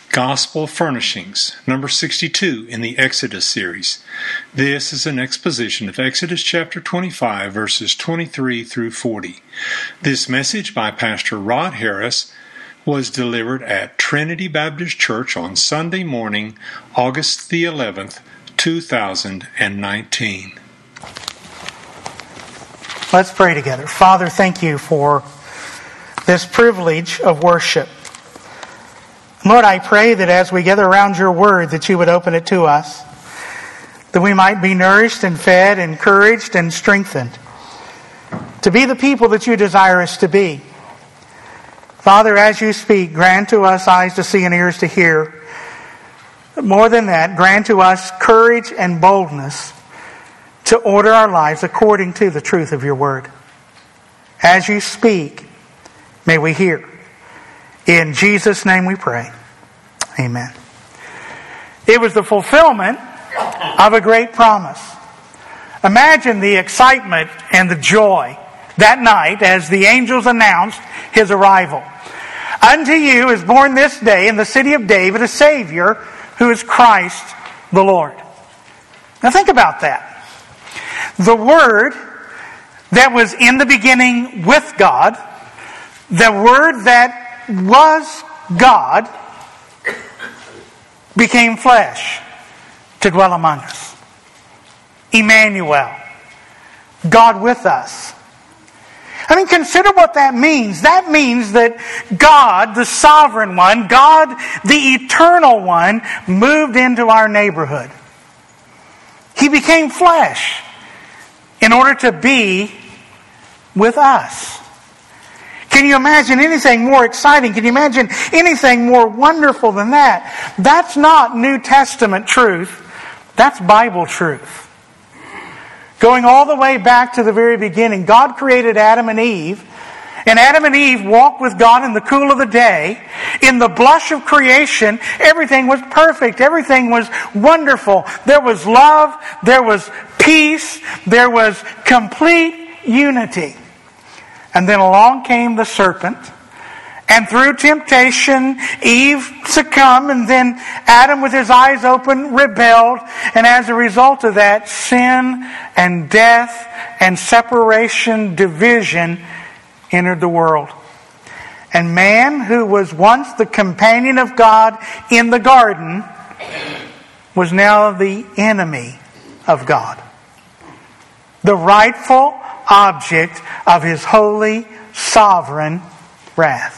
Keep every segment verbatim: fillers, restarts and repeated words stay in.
Gospel Furnishings, number sixty-two in the Exodus series. This is an exposition of Exodus chapter twenty-five, verses twenty-three through forty. This message by Pastor Rod Harris was delivered at Trinity Baptist Church on Sunday morning, August the eleventh, two thousand nineteen. Let's pray together. Father, thank you for this privilege of worship. Lord, I pray that as we gather around your word, that you would open it to us, that we might be nourished and fed, encouraged and strengthened to be the people that you desire us to be. Father, as you speak, grant to us eyes to see and ears to hear. More than that, grant to us courage and boldness to order our lives according to the truth of your word. As you speak, may we hear. In Jesus' name we pray. Amen. It was the fulfillment of a great promise. Imagine the excitement and the joy that night as the angels announced his arrival. Unto you is born this day in the city of David a Savior who is Christ the Lord. Now think about that. The Word that was in the beginning with God, the Word that was God, became flesh to dwell among us. Emmanuel, God with us. I mean, consider what that means. That means that God, the sovereign one, God, the eternal one, moved into our neighborhood. He became flesh in order to be with us. Can you imagine anything more exciting? Can you imagine anything more wonderful than that? That's not New Testament truth. That's Bible truth. Going all the way back to the very beginning, God created Adam and Eve, and Adam and Eve walked with God in the cool of the day. In the blush of creation, everything was perfect. Everything was wonderful. There was love. There was peace. There was complete unity. And then along came the serpent. And through temptation, Eve succumbed. And then Adam, with his eyes open, rebelled. And as a result of that, sin and death and separation, division entered the world. And man, who was once the companion of God in the garden, was now the enemy of God. The rightful object of his holy, sovereign wrath.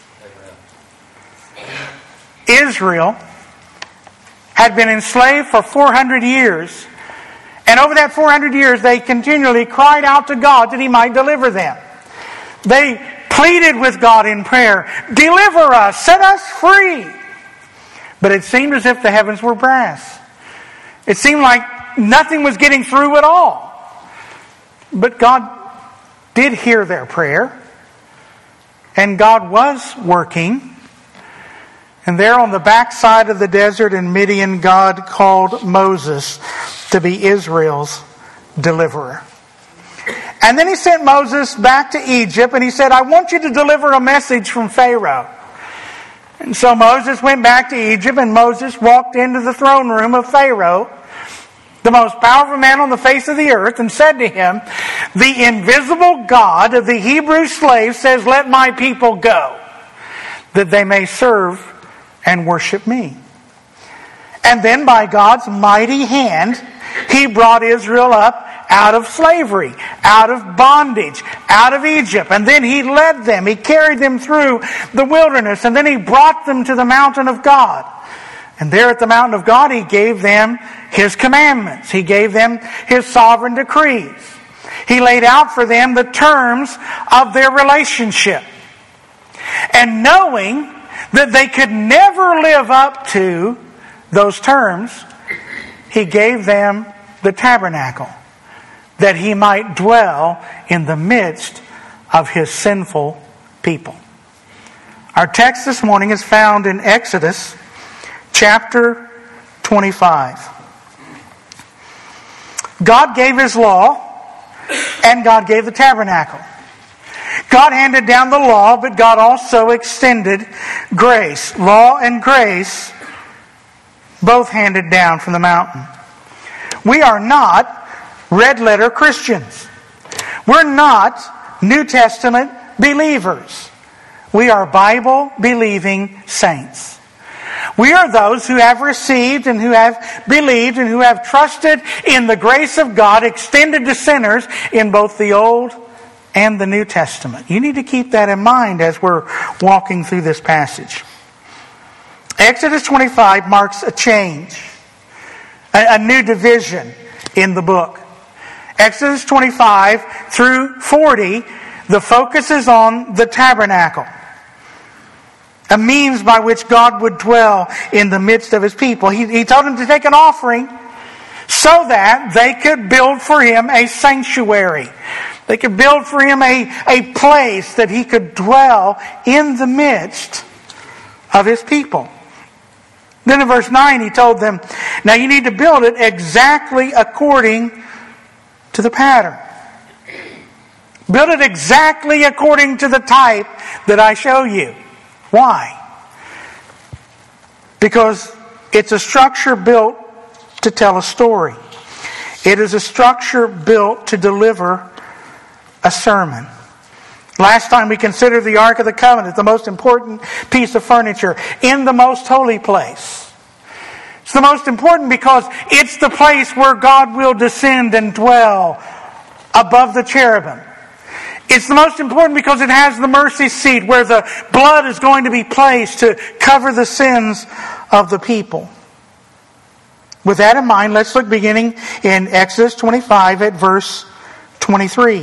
Israel had been enslaved for four hundred years. And over that four hundred years, they continually cried out to God that He might deliver them. They pleaded with God in prayer, "Deliver us, set us free." But it seemed as if the heavens were brass. It seemed like nothing was getting through at all. But God did hear their prayer. And God was working. And there on the backside of the desert in Midian, God called Moses to be Israel's deliverer. And then He sent Moses back to Egypt and He said, "I want you to deliver a message from Pharaoh." And so Moses went back to Egypt, and Moses walked into the throne room of Pharaoh, the most powerful man on the face of the earth, and said to him, "The invisible God of the Hebrew slaves says, 'Let my people go, that they may serve and worship me.'" And then by God's mighty hand, He brought Israel up out of slavery, out of bondage, out of Egypt. And then He led them. He carried them through the wilderness. And then He brought them to the mountain of God. And there at the mountain of God, He gave them His commandments. He gave them His sovereign decrees. He laid out for them the terms of their relationship. And knowing that they could never live up to those terms, He gave them the tabernacle, that He might dwell in the midst of His sinful people. Our text this morning is found in Exodus chapter twenty-five. God gave His law, and God gave the tabernacle. God handed down the law, but God also extended grace. Law and grace both handed down from the mountain. We are not red letter Christians. We're not New Testament believers. We are Bible believing saints. We are those who have received and who have believed and who have trusted in the grace of God extended to sinners in both the Old and the New Testament. You need to keep that in mind as we're walking through this passage. Exodus twenty-five marks a change, a, a new division in the book. Exodus twenty-five through forty, the focus is on the tabernacle, a means by which God would dwell in the midst of His people. He, he told them to take an offering so that they could build for Him a sanctuary. They could build for Him a, a place that He could dwell in the midst of His people. Then in verse nine He told them, now you need to build it exactly according to the pattern. Build it exactly according to the type that I show you. Why? Because it's a structure built to tell a story. It is a structure built to deliver a sermon. Last time we considered the Ark of the Covenant, the most important piece of furniture in the most holy place. It's the most important because it's the place where God will descend and dwell above the cherubim. It's the most important because it has the mercy seat where the blood is going to be placed to cover the sins of the people. With that in mind, let's look beginning in Exodus twenty-five at verse twenty-three.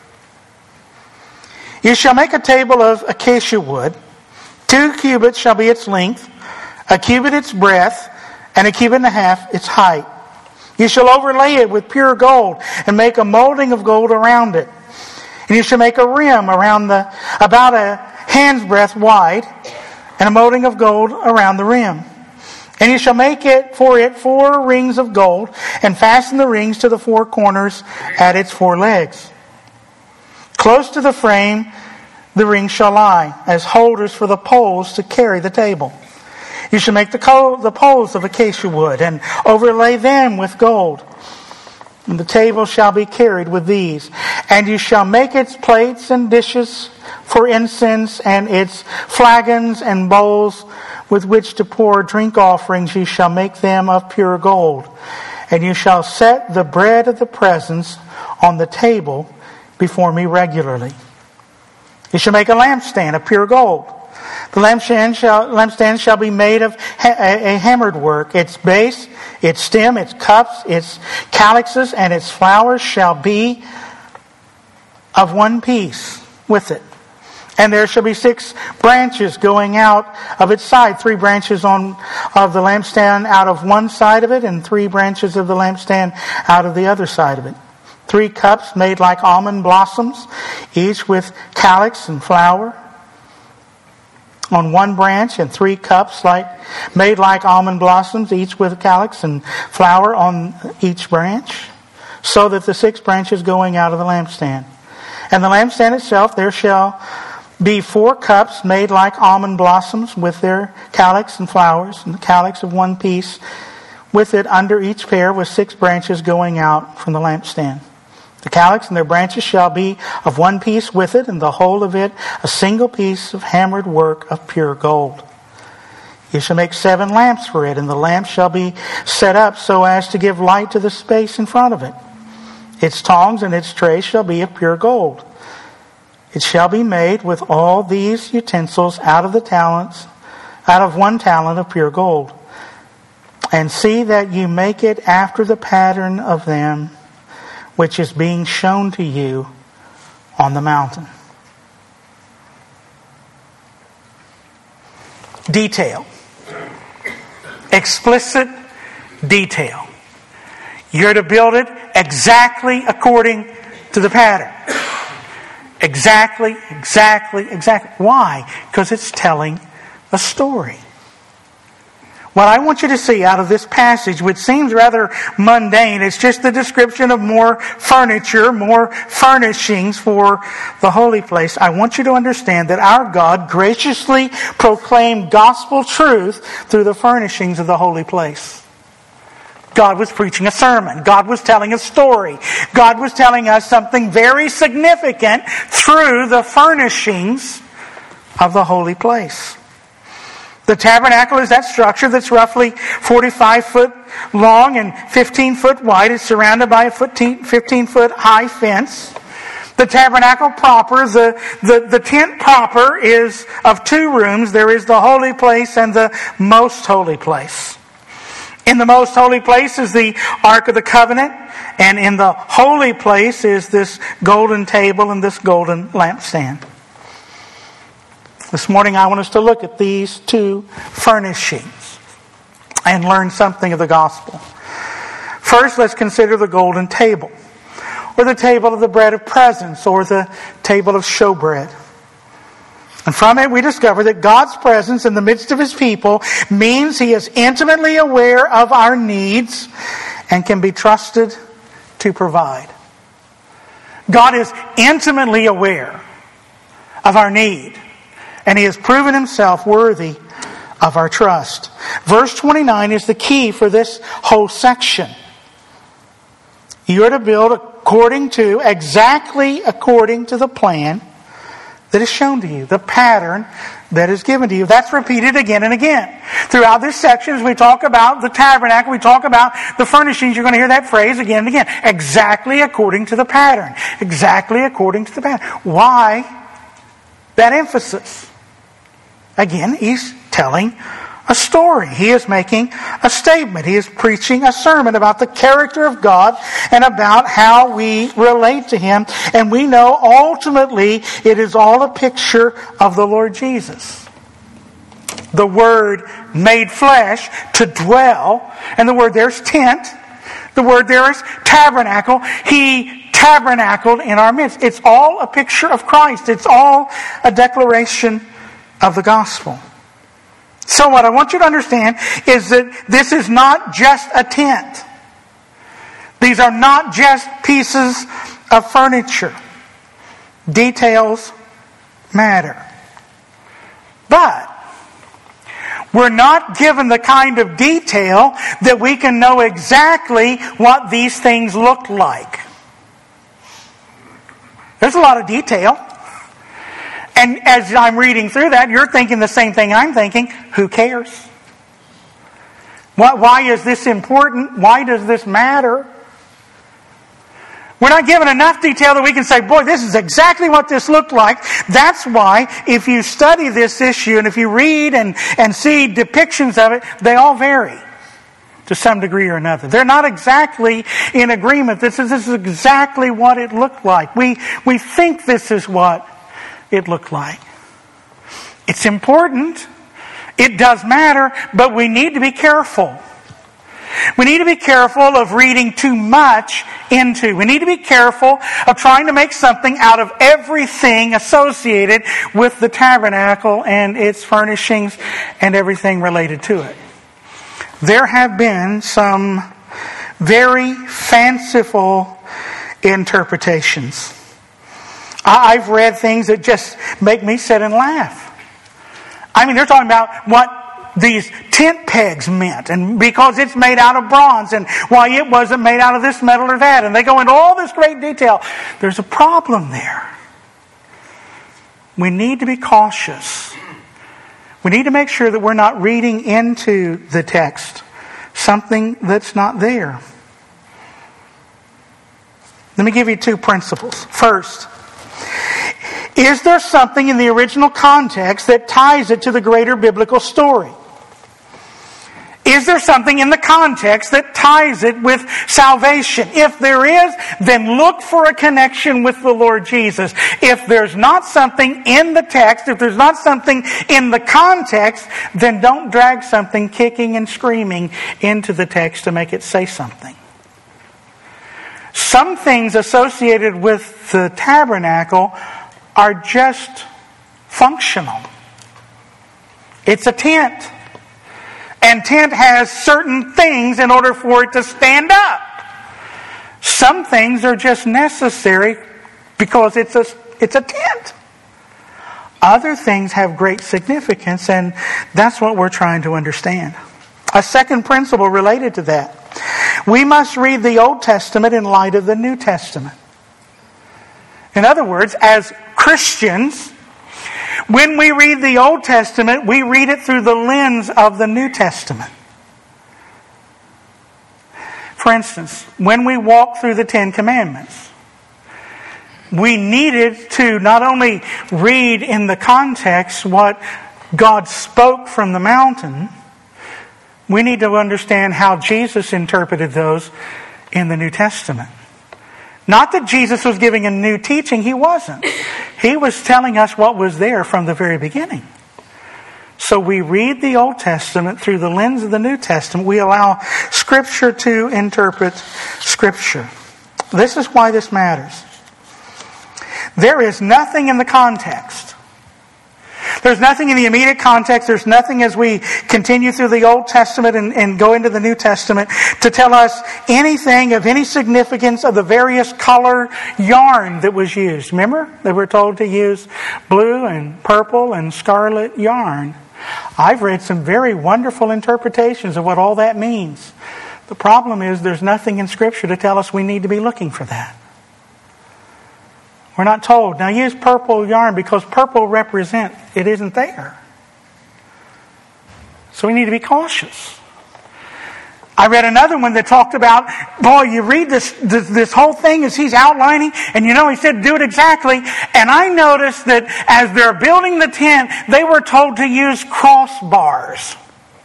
You shall make a table of acacia wood. Two cubits shall be its length, a cubit its breadth, and a cubit and a half its height. You shall overlay it with pure gold and make a molding of gold around it. And you shall make a rim around the about a hand's breadth wide, and a molding of gold around the rim. And you shall make it for it four rings of gold, and fasten the rings to the four corners at its four legs. Close to the frame the rings shall lie, as holders for the poles to carry the table. You shall make the, co- the poles of acacia wood, and overlay them with gold. And the table shall be carried with these. And you shall make its plates and dishes for incense, and its flagons and bowls with which to pour drink offerings. You shall make them of pure gold. And you shall set the bread of the presence on the table before me regularly. You shall make a lampstand of pure gold. The lampstand shall, lampstand shall be made of ha- a, a hammered work. Its base, its stem, its cups, its calyxes, and its flowers shall be of one piece with it. And there shall be six branches going out of its side. Three branches on of the lampstand out of one side of it, and three branches of the lampstand out of the other side of it. Three cups made like almond blossoms, each with calyx and flower on one branch, and three cups like made like almond blossoms, each with calyx and flower on each branch, so that the six branches going out of the lampstand. And the lampstand itself, there shall be four cups made like almond blossoms with their calyx and flowers, and the calyx of one piece with it under each pair, with six branches going out from the lampstand. The calyx and their branches shall be of one piece with it, and the whole of it a single piece of hammered work of pure gold. You shall make seven lamps for it, and the lamps shall be set up so as to give light to the space in front of it. Its tongs and its trays shall be of pure gold. It shall be made with all these utensils out of the talents, out of one talent of pure gold. And see that you make it after the pattern of them, which is being shown to you on the mountain. Detail. Explicit detail. You're to build it exactly according to the pattern. Exactly, exactly, exactly. Why? Because it's telling a story. What I want you to see out of this passage, which seems rather mundane, it's just the description of more furniture, more furnishings for the holy place. I want you to understand that our God graciously proclaimed gospel truth through the furnishings of the holy place. God was preaching a sermon. God was telling a story. God was telling us something very significant through the furnishings of the holy place. The tabernacle is that structure that's roughly forty-five foot long and fifteen foot wide. It's surrounded by a fifteen foot high fence. The tabernacle proper, the, the, the tent proper, is of two rooms. There is the holy place and the most holy place. In the most holy place is the Ark of the Covenant, and in the holy place is this golden table and this golden lampstand. This morning I want us to look at these two furnishings and learn something of the gospel. First, let's consider the golden table, or the table of the bread of presence, or the table of showbread. And from it we discover that God's presence in the midst of His people means He is intimately aware of our needs and can be trusted to provide. God is intimately aware of our need, and He has proven Himself worthy of our trust. Verse twenty-nine is the key for this whole section. You are to build according to, exactly according to the plan that is shown to you, the pattern that is given to you. That's repeated again and again. Throughout this section, as we talk about the tabernacle, we talk about the furnishings, you're going to hear that phrase again and again. Exactly according to the pattern. Exactly according to the pattern. Why that emphasis? Again, he's telling a story. He is making a statement. He is preaching a sermon about the character of God and about how we relate to Him. And we know ultimately it is all a picture of the Lord Jesus. The Word made flesh to dwell. And the word there is tent. The word there is tabernacle. He tabernacled in our midst. It's all a picture of Christ. It's all a declaration of the gospel. So what I want you to understand is that this is not just a tent. These are not just pieces of furniture. Details matter. But we're not given the kind of detail that we can know exactly what these things look like. There's a lot of detail. And as I'm reading through that, you're thinking the same thing I'm thinking. Who cares? Why, why is this important? Why does this matter? We're not given enough detail that we can say, boy, this is exactly what this looked like. That's why if you study this issue and if you read and, and see depictions of it, they all vary to some degree or another. They're not exactly in agreement. This is, this is exactly what it looked like. We, we think this is what it looked like. It's important. It does matter, but we need to be careful. We need to be careful of reading too much into. We need to be careful of trying to make something out of everything associated with the tabernacle and its furnishings and everything related to it. There have been some very fanciful interpretations. I've read things that just make me sit and laugh. I mean, they're talking about what these tent pegs meant, and because it's made out of bronze, and why it wasn't made out of this metal or that, and they go into all this great detail. There's a problem there. We need to be cautious. We need to make sure that we're not reading into the text something that's not there. Let me give you two principles. First, is there something in the original context that ties it to the greater biblical story? Is there something in the context that ties it with salvation? If there is, then look for a connection with the Lord Jesus. If there's not something in the text, if there's not something in the context, then don't drag something kicking and screaming into the text to make it say something. Some things associated with the tabernacle are just functional. It's a tent. And tent has certain things in order for it to stand up. Some things are just necessary because it's a, it's a tent. Other things have great significance, and that's what we're trying to understand. A second principle related to that. We must read the Old Testament in light of the New Testament. In other words, as Christians, when we read the Old Testament, we read it through the lens of the New Testament. For instance, when we walk through the Ten Commandments, we needed to not only read in the context what God spoke from the mountain, we need to understand how Jesus interpreted those in the New Testament. Not that Jesus was giving a new teaching, He wasn't. He was telling us what was there from the very beginning. So we read the Old Testament through the lens of the New Testament. We allow Scripture to interpret Scripture. This is why this matters. There is nothing in the context. There's nothing in the immediate context. There's nothing as we continue through the Old Testament and, and go into the New Testament to tell us anything of any significance of the various color yarn that was used. Remember? They were told to use blue and purple and scarlet yarn. I've read some very wonderful interpretations of what all that means. The problem is there's nothing in Scripture to tell us we need to be looking for that. We're not told, now use purple yarn because purple represents, it isn't there. So we need to be cautious. I read another one that talked about, boy, you read this, this, this whole thing as he's outlining, and you know, he said do it exactly. And I noticed that as they're building the tent, they were told to use crossbars.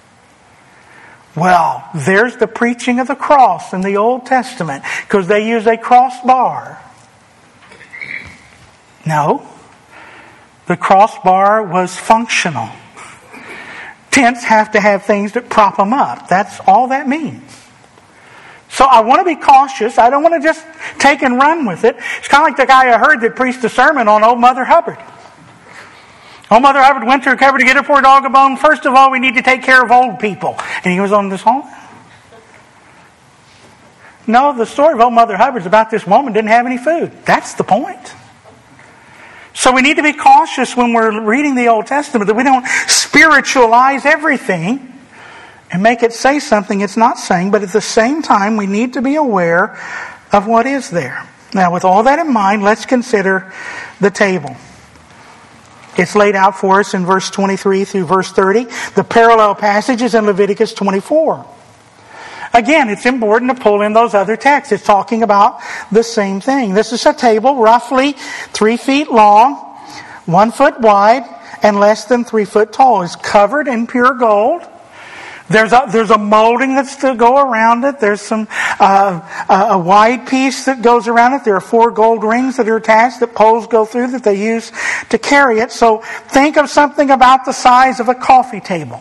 Well, there's the preaching of the cross in the Old Testament, because they use a crossbar. No, the crossbar was functional. Tents have to have things that prop them up. That's all that means. So I want to be cautious. I don't want to just take and run with it. It's kind of like the guy I heard that preached a sermon on Old Mother Hubbard. Old Mother Hubbard went to her cover to get her poor dog a bone. First of all, we need to take care of old people. And he was on this whole... No, the story of Old Mother Hubbard is about this woman didn't have any food. That's the point. So we need to be cautious when we're reading the Old Testament that we don't spiritualize everything and make it say something it's not saying, but at the same time we need to be aware of what is there. Now, with all that in mind, let's consider the table. It's laid out for us in verse twenty-three through verse thirty. The parallel passages in Leviticus twenty-four. Again, it's important to pull in those other texts. It's talking about the same thing. This is a table roughly three feet long, one foot wide, and less than three foot tall. It's covered in pure gold. There's a, there's a molding that's to go around it. There's some uh, a wide piece that goes around it. There are four gold rings that are attached that poles go through that they use to carry it. So think of something about the size of a coffee table.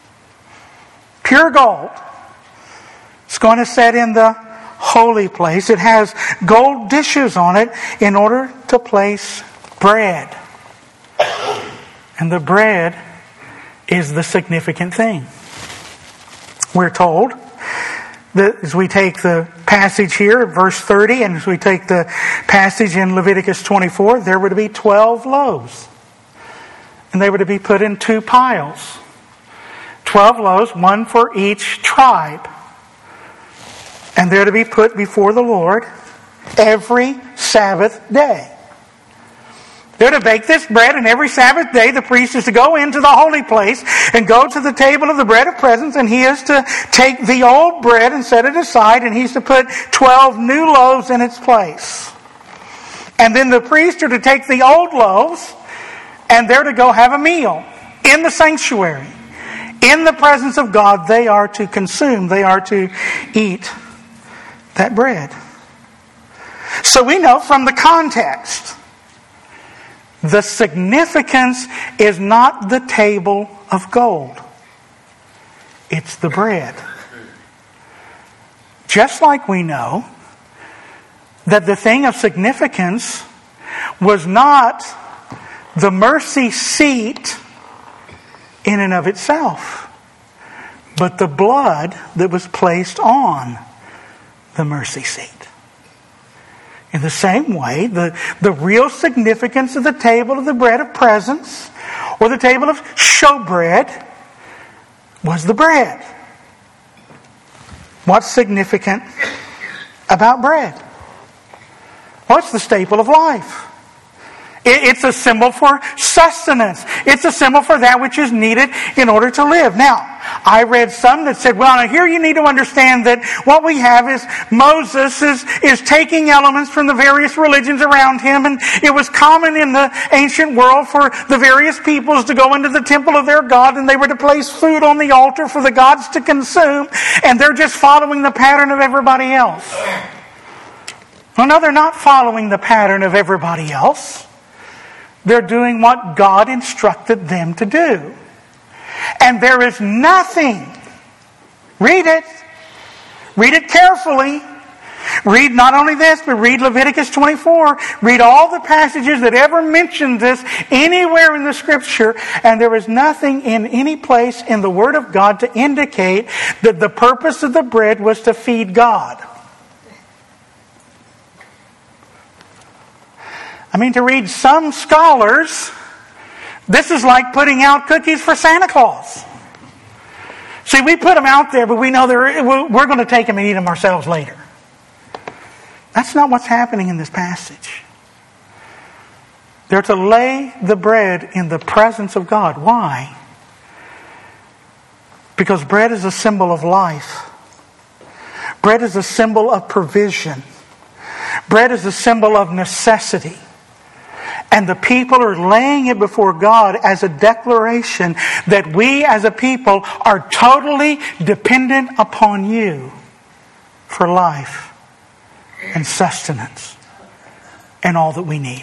Pure gold. It's going to set in the holy place. It has gold dishes on it in order to place bread. And the bread is the significant thing. We're told that as we take the passage here, verse thirty, and as we take the passage in Leviticus twenty-four, there were to be twelve loaves. And they were to be put in two piles. Twelve loaves, one for each tribe. And they're to be put before the Lord every Sabbath day. They're to bake this bread, and every Sabbath day the priest is to go into the holy place and go to the table of the bread of presence, and he is to take the old bread and set it aside, and he's to put twelve new loaves in its place. And then the priests are to take the old loaves, and they're to go have a meal in the sanctuary. In the presence of God, they are to consume, they are to eat that bread. So we know from the context, the significance is not the table of gold. It's the bread. Just like we know that the thing of significance was not the mercy seat in and of itself, but the blood that was placed on the mercy seat. In the same way, the, the real significance of the table of the bread of presence, or the table of showbread, was the bread. What's significant about bread? Well, it's the staple of life. It's a symbol for sustenance. It's a symbol for that which is needed in order to live. Now, I read some that said, well, now here you need to understand that what we have is Moses is, is taking elements from the various religions around him, and it was common in the ancient world for the various peoples to go into the temple of their God, and they were to place food on the altar for the gods to consume, and they're just following the pattern of everybody else. Well, no, they're not following the pattern of everybody else. They're doing what God instructed them to do. And there is nothing. Read it. Read it carefully. Read not only this, but read Leviticus twenty-four. Read all the passages that ever mention this anywhere in the Scripture. And there is nothing in any place in the Word of God to indicate that the purpose of the bread was to feed God. I mean, to read some scholars, this is like putting out cookies for Santa Claus. See, we put them out there, but we know they're, we're going to take them and eat them ourselves later. That's not what's happening in this passage. They're to lay the bread in the presence of God. Why? Because bread is a symbol of life. Bread is a symbol of provision. Bread is a symbol of necessity. And the people are laying it before God as a declaration that we as a people are totally dependent upon you for life and sustenance and all that we need.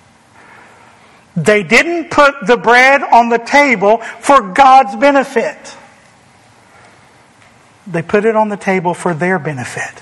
They didn't put the bread on the table for God's benefit. They put it on the table for their benefit,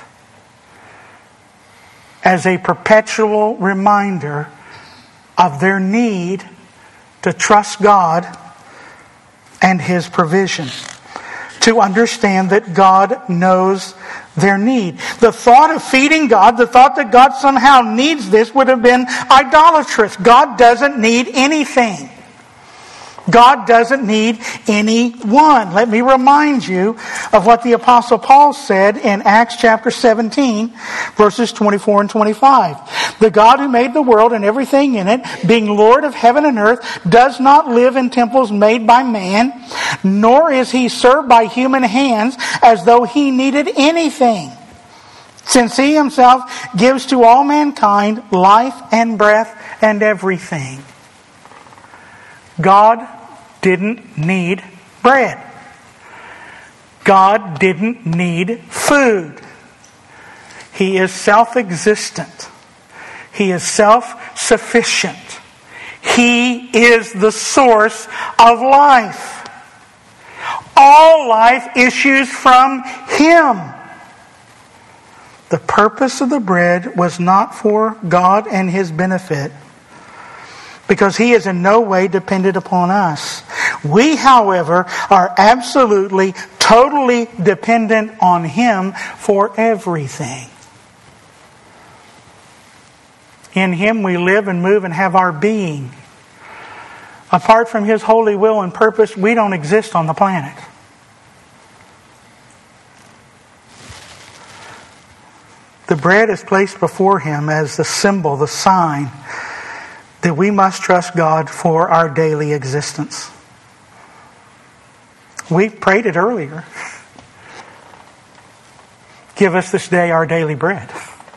as a perpetual reminder of their need to trust God and His provision. To understand that God knows their need. The thought of feeding God, the thought that God somehow needs this would have been idolatrous. God doesn't need anything. God doesn't need anyone. Let me remind you of what the Apostle Paul said in Acts chapter seventeen, verses twenty-four and twenty-five. The God who made the world and everything in it, being Lord of heaven and earth, does not live in temples made by man, nor is He served by human hands as though He needed anything, since He Himself gives to all mankind life and breath and everything. God didn't need bread. God didn't need food. He is self-existent. He is self-sufficient. He is the source of life. All life issues from Him. The purpose of the bread was not for God and His benefit, because He is in no way dependent upon us. We, however, are absolutely, totally dependent on Him for everything. In Him we live and move and have our being. Apart from His holy will and purpose, we don't exist on the planet. The bread is placed before Him as the symbol, the sign, that we must trust God for our daily existence. We prayed it earlier. Give us this day our daily bread.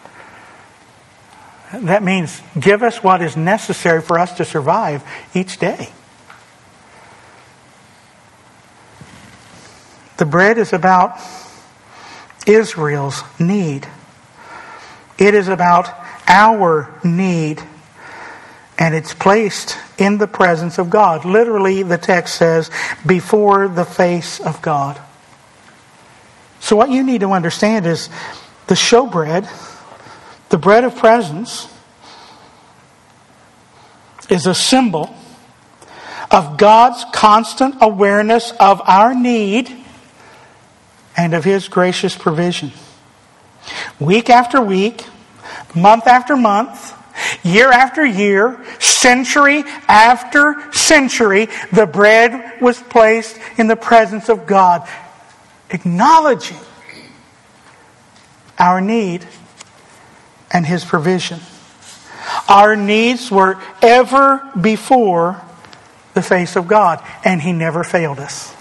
That means give us what is necessary for us to survive each day. The bread is about Israel's need. It is about our need. And it's placed in the presence of God. Literally, the text says, before the face of God. So what you need to understand is the showbread, the bread of presence, is a symbol of God's constant awareness of our need and of His gracious provision. Week after week, month after month, year after year, century after century, the bread was placed in the presence of God, acknowledging our need and His provision. Our needs were ever before the face of God, and He never failed us.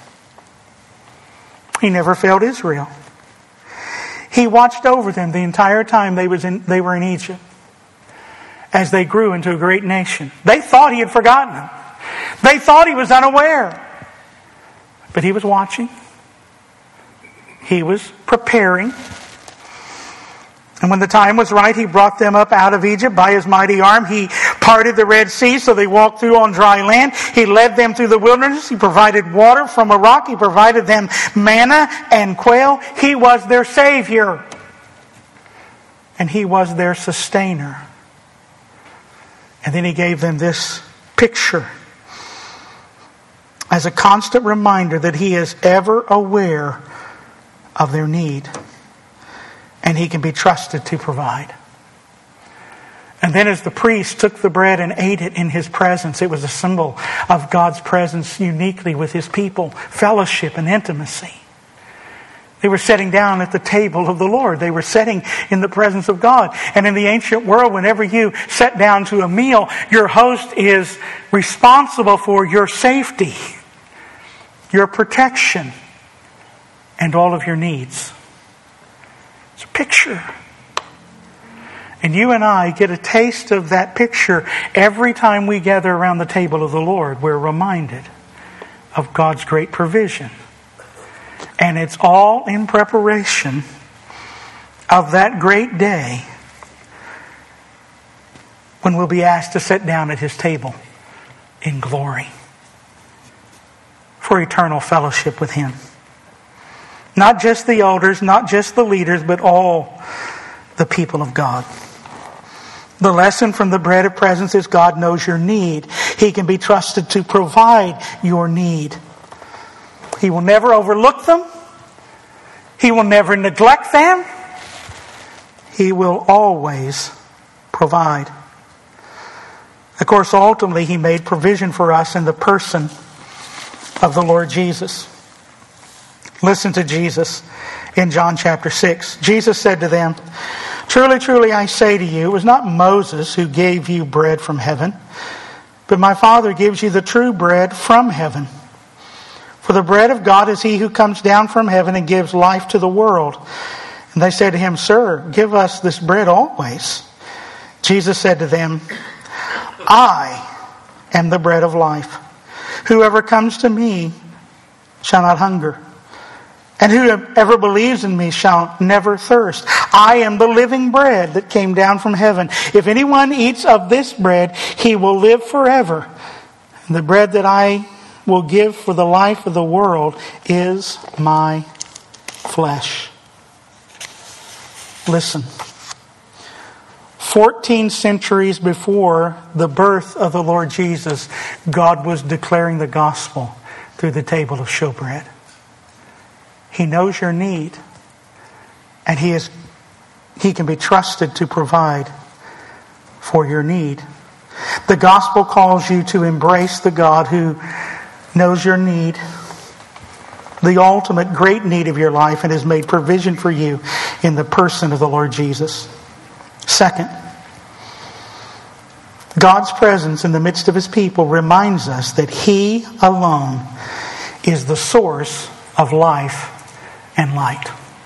He never failed Israel. He watched over them the entire time they was in, they were in Egypt, as they grew into a great nation. They thought He had forgotten them. They thought He was unaware. But He was watching. He was preparing. And when the time was right, He brought them up out of Egypt by His mighty arm. He parted the Red Sea so they walked through on dry land. He led them through the wilderness. He provided water from a rock. He provided them manna and quail. He was their Savior. And He was their sustainer. And then He gave them this picture as a constant reminder that He is ever aware of their need. And He can be trusted to provide. And then as the priest took the bread and ate it in His presence, it was a symbol of God's presence uniquely with His people, fellowship and intimacy. They were sitting down at the table of the Lord. They were sitting in the presence of God. And in the ancient world, whenever you sat down to a meal, your host is responsible for your safety, your protection, and all of your needs. It's a picture. And you and I get a taste of that picture every time we gather around the table of the Lord. We're reminded of God's great provision. And it's all in preparation of that great day when we'll be asked to sit down at His table in glory for eternal fellowship with Him. Not just the elders, not just the leaders, but all the people of God. The lesson from the bread of presence is God knows your need. He can be trusted to provide your need. He will never overlook them. He will never neglect them. He will always provide. Of course, ultimately, He made provision for us in the person of the Lord Jesus. Listen to Jesus in John chapter six. Jesus said to them, "Truly, truly, I say to you, it was not Moses who gave you bread from heaven, but my Father gives you the true bread from heaven. For the bread of God is He who comes down from heaven and gives life to the world." And they said to Him, "Sir, give us this bread always." Jesus said to them, "I am the bread of life. Whoever comes to me shall not hunger, and whoever believes in me shall never thirst. I am the living bread that came down from heaven. If anyone eats of this bread, he will live forever. And the bread that I will give for the life of the world is my flesh." Listen. Fourteen centuries before the birth of the Lord Jesus, God was declaring the gospel through the table of showbread. He knows your need, and He is He can be trusted to provide for your need. The gospel calls you to embrace the God who knows your need, the ultimate great need of your life, and has made provision for you in the person of the Lord Jesus. Second, God's presence in the midst of His people reminds us that He alone is the source of life and light.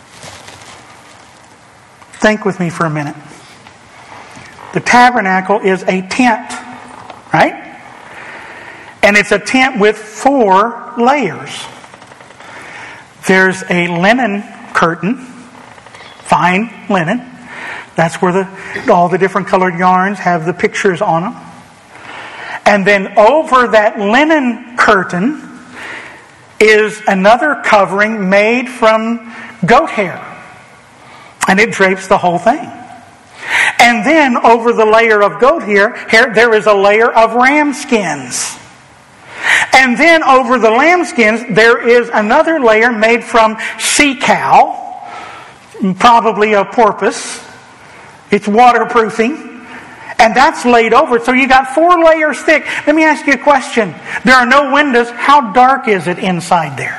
Think with me for a minute. The tabernacle is a tent, right? And it's a tent with four layers. There's a linen curtain, fine linen. That's where the all the different colored yarns have the pictures on them. And then over that linen curtain is another covering made from goat hair. And it drapes the whole thing. And then over the layer of goat hair, hair there is a layer of ram skins. And And then over the lambskins, there is another layer made from sea cow, probably a porpoise. It's waterproofing. And that's laid over it. So you got four layers thick. Let me ask you a question. There are no windows. How dark is it inside there?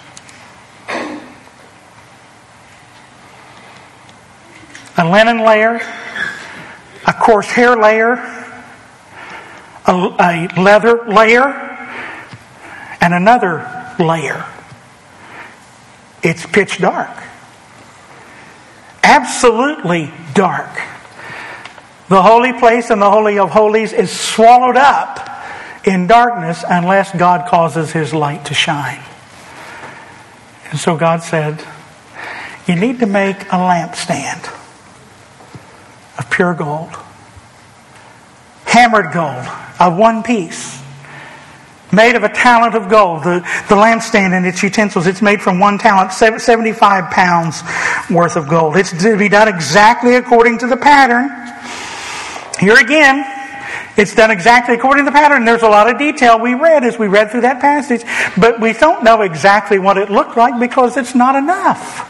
A linen layer, a coarse hair layer, a, a leather layer, and another layer. It's pitch dark. Absolutely dark. The holy place and the Holy of Holies is swallowed up in darkness unless God causes His light to shine. And so God said, you need to make a lampstand of pure gold. Hammered gold of one piece. Made of a talent of gold. The, the lampstand and its utensils, it's made from one talent, seventy-five pounds worth of gold. It's to be done exactly according to the pattern. Here again, it's done exactly according to the pattern. There's a lot of detail we read as we read through that passage, but we don't know exactly what it looked like because it's not enough.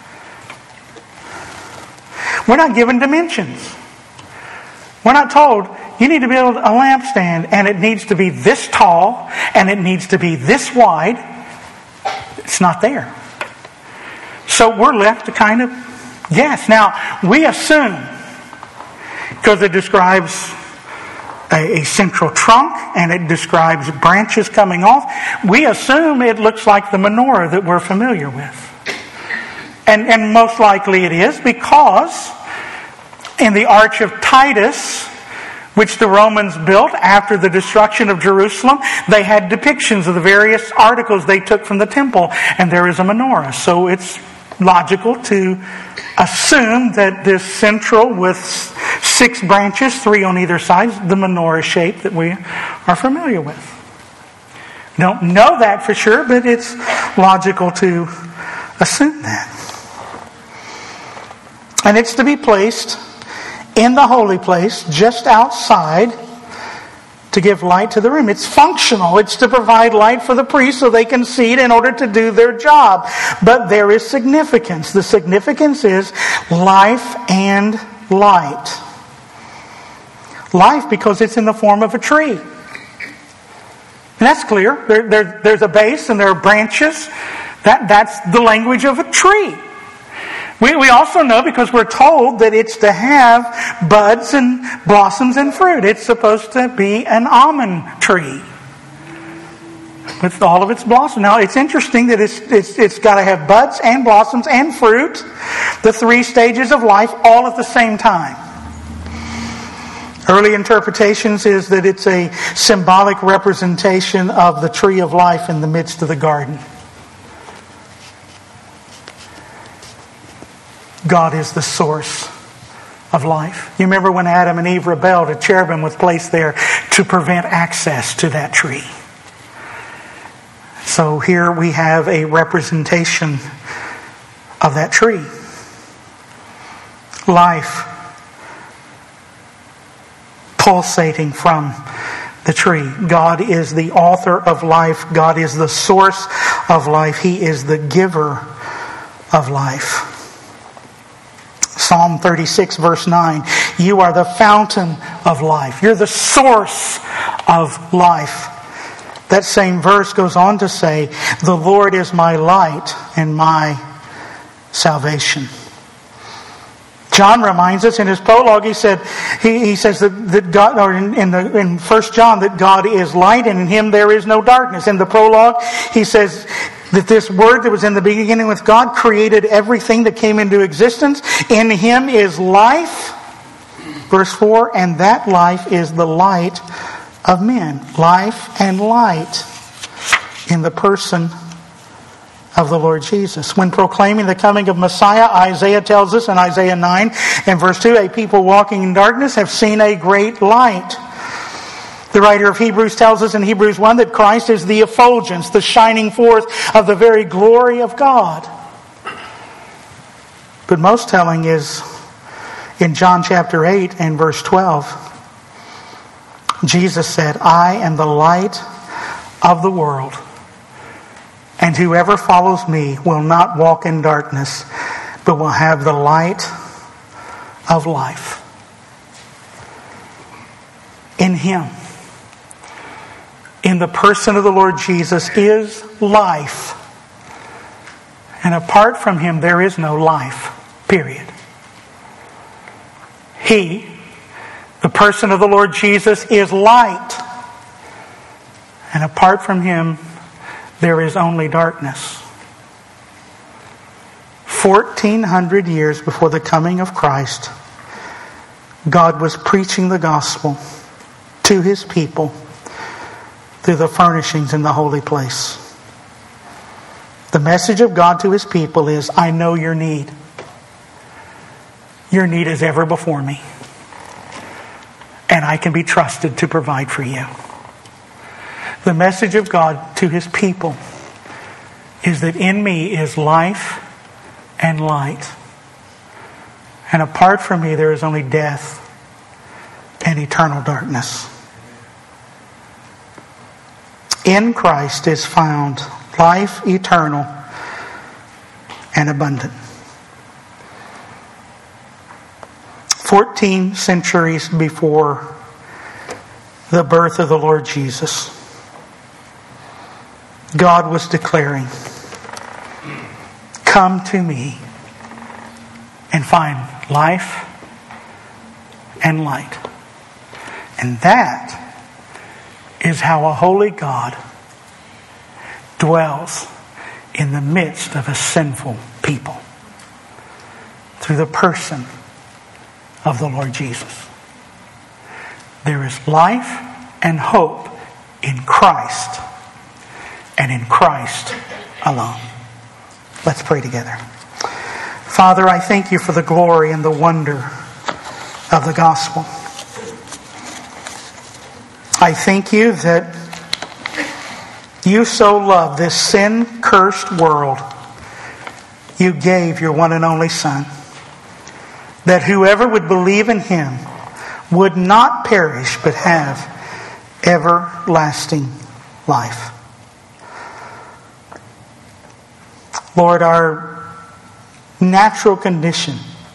We're not given dimensions. We're not told, you need to build a lampstand and it needs to be this tall and it needs to be this wide. It's not there. So we're left to kind of guess. Now, we assume, because it describes a, a central trunk and it describes branches coming off, we assume it looks like the menorah that we're familiar with. And, and most likely it is, because in the Arch of Titus, which the Romans built after the destruction of Jerusalem, they had depictions of the various articles they took from the temple, and there is a menorah. So it's logical to assume that this central with six branches, three on either side, the menorah shape that we are familiar with. Don't know that for sure, but it's logical to assume that. And it's to be placed in the holy place, just outside, to give light to the room. It's functional. It's to provide light for the priests so they can see it in order to do their job. But there is significance. The significance is life and light. Life because it's in the form of a tree. And that's clear. There, there, there's a base and there are branches. That, that's the language of a tree. We, we also know, because we're told, that it's to have buds and blossoms and fruit. It's supposed to be an almond tree with all of its blossoms. Now, it's interesting that it's, it's, it's got to have buds and blossoms and fruit, the three stages of life, all at the same time. Early interpretations is that it's a symbolic representation of the tree of life in the midst of the garden. God is the source of life. You remember when Adam and Eve rebelled, a cherubim was placed there to prevent access to that tree. So here we have a representation of that tree. Life pulsating from the tree. God is the author of life. God is the source of life. He is the giver of life. Psalm thirty-six verse nine, you are the fountain of life. You're the source of life. That same verse goes on to say, the Lord is my light and my salvation. John reminds us in his prologue, he said, he, he says that, that God, or in, in the in First John, that God is light and in Him there is no darkness. In the prologue, he says that this Word that was in the beginning with God created everything that came into existence. In Him is life. Verse four, and that life is the light of men. Life and light in the person of the Lord Jesus. When proclaiming the coming of Messiah, Isaiah tells us in Isaiah nine and verse two, a people walking in darkness have seen a great light. The writer of Hebrews tells us in Hebrews one that Christ is the effulgence, the shining forth of the very glory of God. But most telling is in John chapter eight and verse twelve. Jesus said, I am the light of the world. And whoever follows me will not walk in darkness, but will have the light of life. In Him, in the person of the Lord Jesus, is life. And apart from Him, there is no life. Period. He, the person of the Lord Jesus, is light. And apart from Him, there is only darkness. Fourteen hundred years before the coming of Christ, God was preaching the gospel to His people through the furnishings in the holy place. The message of God to His people is, I know your need. Your need is ever before me. And I can be trusted to provide for you. The message of God to His people is that in me is life and light. And apart from me there is only death and eternal darkness. In Christ is found life eternal and abundant. Fourteen centuries before the birth of the Lord Jesus, God was declaring, come to me and find life and light. And that is how a holy God dwells in the midst of a sinful people. Through the person of the Lord Jesus. There is life and hope in Christ, and in Christ alone. Let's pray together. Father, I thank you for the glory and the wonder of the gospel. I thank you that you so love this sin-cursed world, you gave your one and only Son, that whoever would believe in Him would not perish but have everlasting life. Lord, our natural condition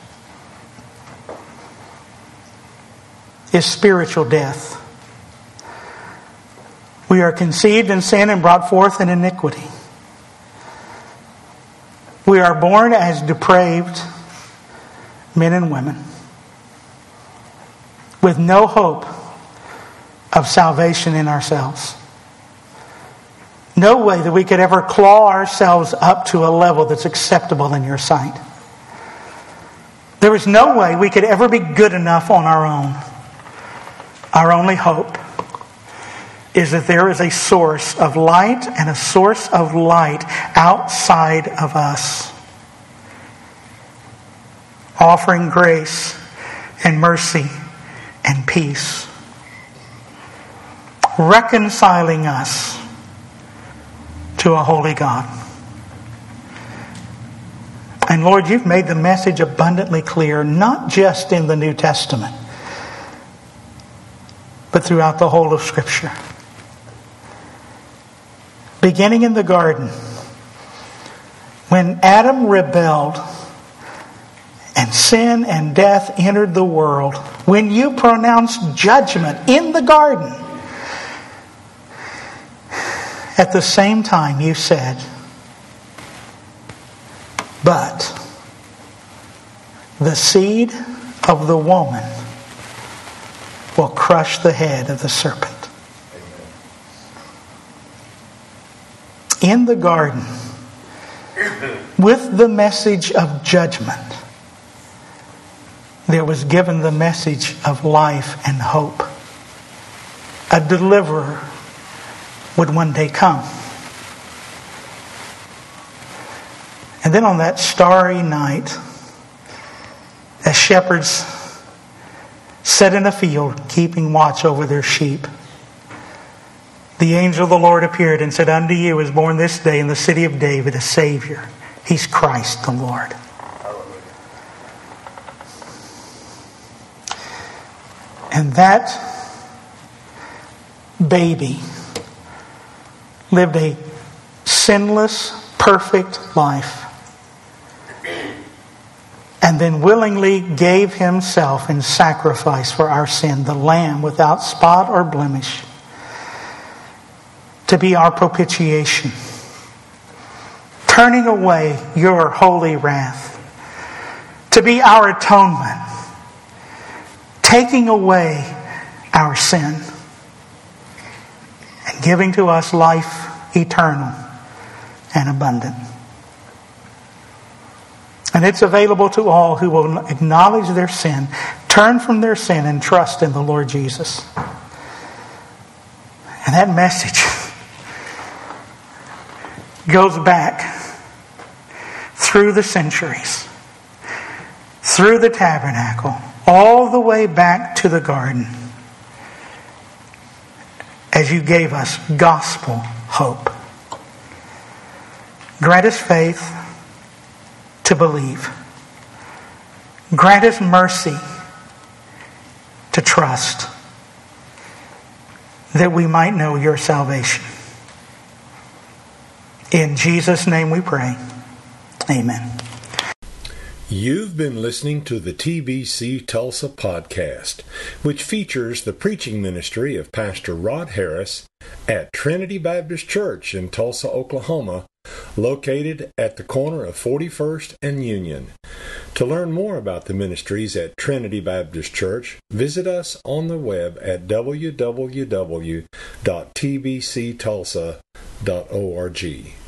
is spiritual death. We are conceived in sin and brought forth in iniquity. We are born as depraved men and women with no hope of salvation in ourselves. No way that we could ever claw ourselves up to a level that's acceptable in your sight. There is no way we could ever be good enough on our own. Our only hope is that there is a source of light and a source of light outside of us, offering grace and mercy and peace, reconciling us to a holy God. And Lord, you've made the message abundantly clear, not just in the New Testament, but throughout the whole of Scripture. Beginning in the garden, when Adam rebelled and sin and death entered the world, when you pronounced judgment in the garden, at the same time you said, but the seed of the woman will crush the head of the serpent. In the garden, with the message of judgment, there was given the message of life and hope. A deliverer would one day come. And then on that starry night, as shepherds sat in a field keeping watch over their sheep, the angel of the Lord appeared and said, unto you is born this day in the city of David a Savior. He's Christ the Lord. Hallelujah. And that baby lived a sinless, perfect life, and then willingly gave himself in sacrifice for our sin, the Lamb without spot or blemish, to be our propitiation, turning away your holy wrath, to be our atonement, taking away our sin, and giving to us life eternal and abundant. And it's available to all who will acknowledge their sin, turn from their sin, and trust in the Lord Jesus. And that message goes back through the centuries, through the tabernacle, all the way back to the garden, as you gave us gospel hope. Grant us faith to believe. Grant us mercy to trust, that we might know your salvation. In Jesus' name we pray. Amen. You've been listening to the T B C Tulsa podcast, which features the preaching ministry of Pastor Rod Harris at Trinity Baptist Church in Tulsa, Oklahoma, located at the corner of forty-first and Union. To learn more about the ministries at Trinity Baptist Church, visit us on the web at w w w dot t b c tulsa dot org.